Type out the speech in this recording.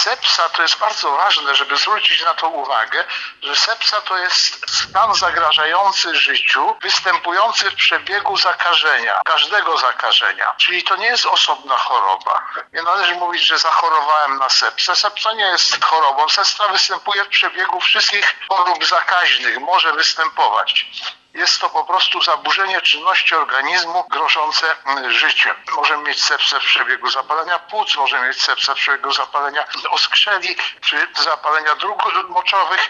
Sepsa to jest bardzo ważne, żeby zwrócić na to uwagę, że sepsa to jest stan zagrażający życiu, występujący w przebiegu zakażenia, każdego zakażenia. Czyli to nie jest osobna choroba. Nie należy mówić, że zachorowałem na sepsę. Sepsa nie jest chorobą. Sepsa występuje w przebiegu wszystkich chorób zakaźnych, może występować. Jest to po prostu zaburzenie czynności organizmu grożące życiem. Możemy mieć sepsę w przebiegu zapalenia płuc, możemy mieć sepsę w przebiegu zapalenia oskrzeli czy zapalenia dróg moczowych.